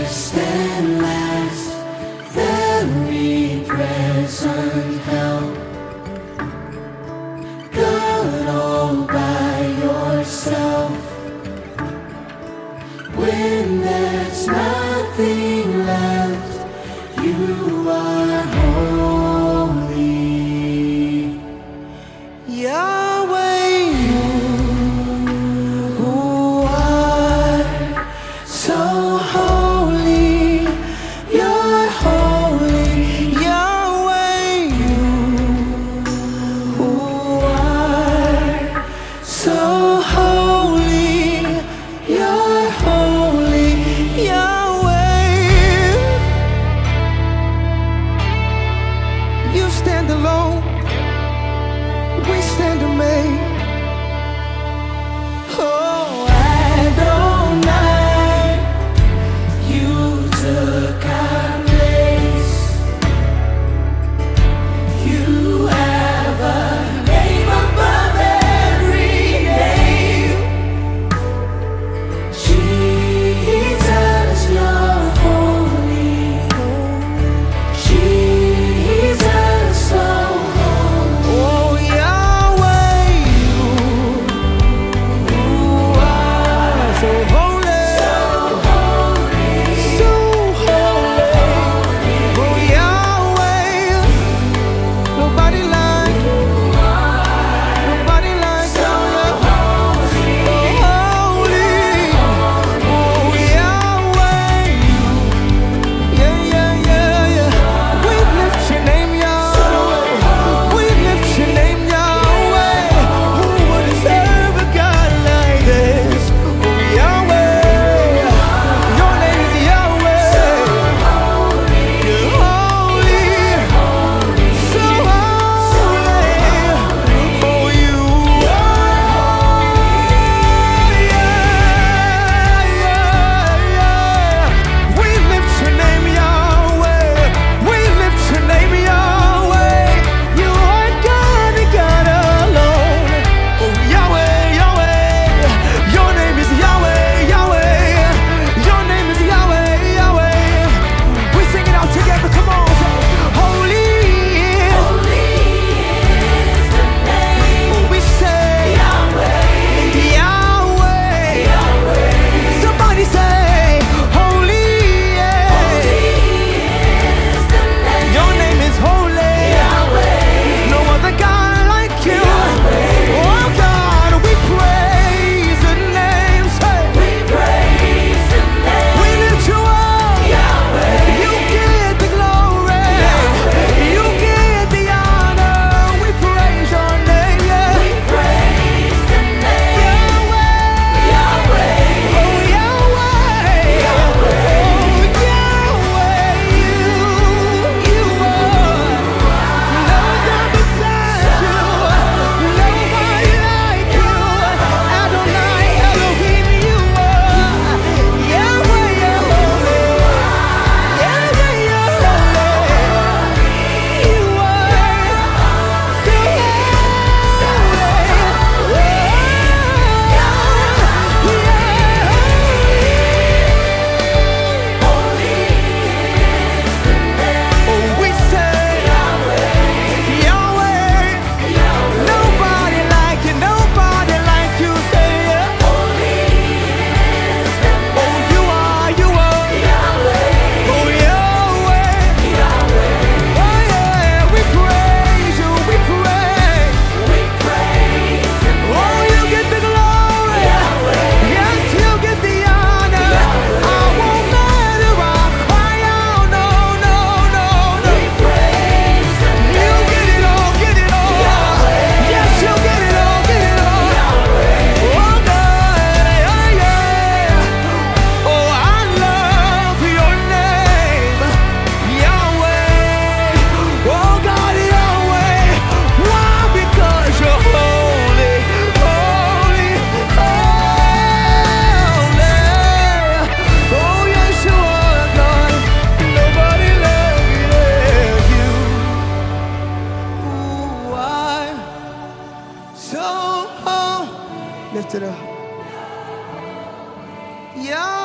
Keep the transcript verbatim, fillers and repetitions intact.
first and last, very present help. God all by yourself. When there's nothing left, you are holy. Yahweh, you are so holy. You're holy. Yahweh, you are so holy. You're holy. Yahweh, you stand alone. We stand amazed. Oh, Adonai, you took our place. You have a name above every name. Jesus, you're holy. Jesus, so holy. Oh, Yahweh, you are so holy. So holy. So holy. Oh, Yahweh, nobody like you. Nobody like you. So holy. Oh, Yahweh. Yeah, yeah, yeah, yeah. We lift your name, Yahweh. We lift your name, Yahweh. Who would deserve a God like this? Oh, Yahweh. Your name is Yahweh. You're holy. So holy. Oh, you are. Yeah, yeah, yeah. We lift your name, Yahweh. We lift your name, Yahweh. You are God and God alone. Oh, Yahweh, Yahweh. Your name is Yahweh, Yahweh. Your name is Yahweh, Yahweh. We sing it out together. Come on. Holy. Holy is the name. We say Yahweh. Yahweh. Yahweh. Somebody say holy. Holy is the name. Your name is holy. Yahweh. No other God like you. Yahweh. Oh God, we praise the name. Say we praise the name. We lift you up. Yahweh. You get the glory. Yahweh. You get the honor. We praise your name. Yeah. We praise the name. Yahweh. Yahweh. Oh Yahweh. Yahweh. Oh Yahweh. You, you are. No God beside you. Nobody like you. Adonai, Elohim, you are. Yahweh, you're holy. Yahweh, you're holy. You are so Oh, we say Yahweh, nobody like you, nobody like you. Say yeah. Oh, you are, you are. Oh, Yahweh. Oh, yeah, we praise you, we praise. Oh, you get the glory. Yes, you get the honor. I won't let it rock, cry out, no, no, no, no. You get it all, get it all. Yes, you get it all, get it all. Oh, God, yeah, yeah. Oh, I love your name, Yahweh. Oh, God, Yahweh. Why? Because you're holy, holy, holy. Oh, yes, you are, God. Nobody like you. Ooh, I so lift it up. Yeah.